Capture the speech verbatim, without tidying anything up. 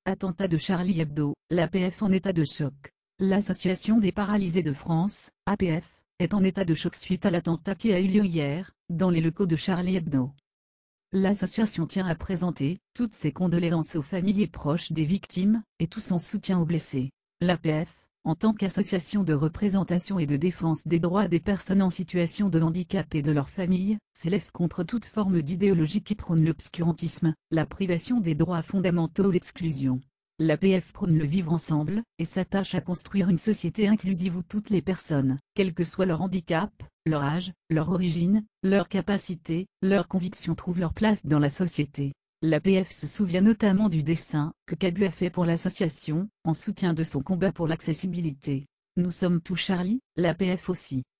Attentat de Charlie Hebdo, l'A P F en état de choc. L'Association des paralysés de France, A P F, est en état de choc suite à l'attentat qui a eu lieu hier, dans les locaux de Charlie Hebdo. L'association tient à présenter toutes ses condoléances aux familles et proches des victimes, et tout son soutien aux blessés. L'A P F, en tant qu'association de représentation et de défense des droits des personnes en situation de handicap et de leurs familles, s'élève contre toute forme d'idéologie qui prône l'obscurantisme, la privation des droits fondamentaux ou l'exclusion. L'A P F prône le vivre ensemble, et s'attache à construire une société inclusive où toutes les personnes, quel que soit leur handicap, leur âge, leur origine, leur capacité, leurs convictions trouvent leur place dans la société. L'A P F se souvient notamment du dessin que Cabu a fait pour l'association, en soutien de son combat pour l'accessibilité. Nous sommes tous Charlie, l'A P F aussi.